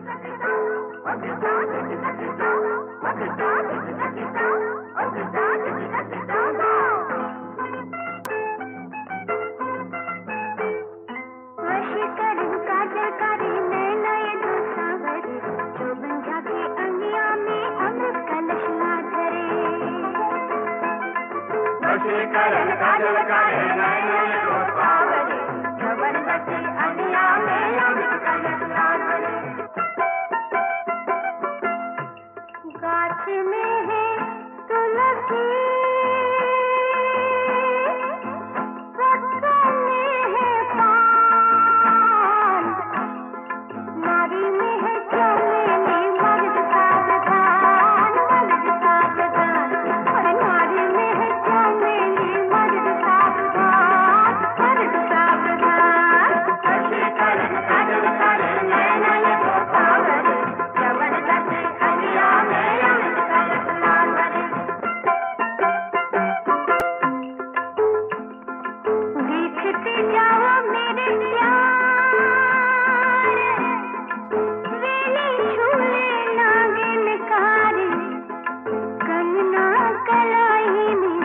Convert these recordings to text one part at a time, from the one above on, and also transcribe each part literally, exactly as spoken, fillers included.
वशीकरण काजल करे नैन को सावरे जवन बची अनिया में अमृत कलश लावरे। गाछ में है तुलसी वृक्ष में है पान, नारी में है चमेली मर्द सावधान मर्द सावधान, और नारी में है चमेली मर्द सावधान मर्द सावधान। वशीकरण काजल करे नैन को सावरे जवन बची अनिया में अमृत कलश लावरे। देखते जाओ मेरे प्यार, वेली झूले नागिन कारी, कंगना कलाई में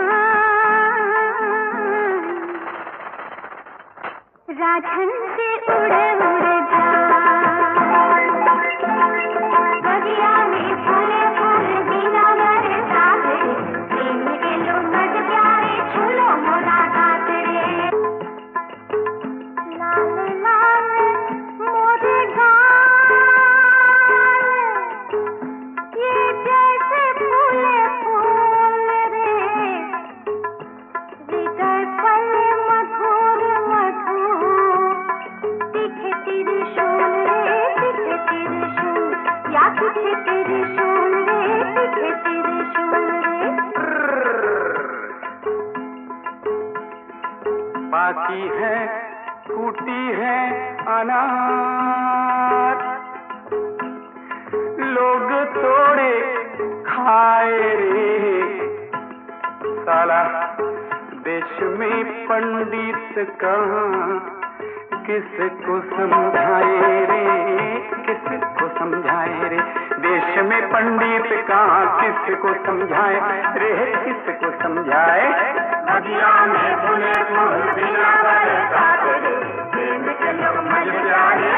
समान, राधन से उड़े उड़े जा बगिया में फूले फूल बिना बरसाते, प्रेम के लो मज प्यारे झूलो मोरा गाते रे। लाल लाल मोरे गाल, ये जैसे फूले फूल रे, हृदय पल मधुर मधुर, दिखे त्रिशूल रे दिखे त्रिशूल, या दिखे त्रिशूल रे दिखे त्रिशूल रे। बाकी है टूटी है अनार, लोग तोड़े खाए रे, साला देश में पंडित कहाँ किसको समझाए रे, किसको समझाए रे, देश में पंडित कहाँ किसको समझाए रे, किसको समझाए। बगिया में फूले फूल बिना बरसाते रे, प्रेम के लो मज प्यारे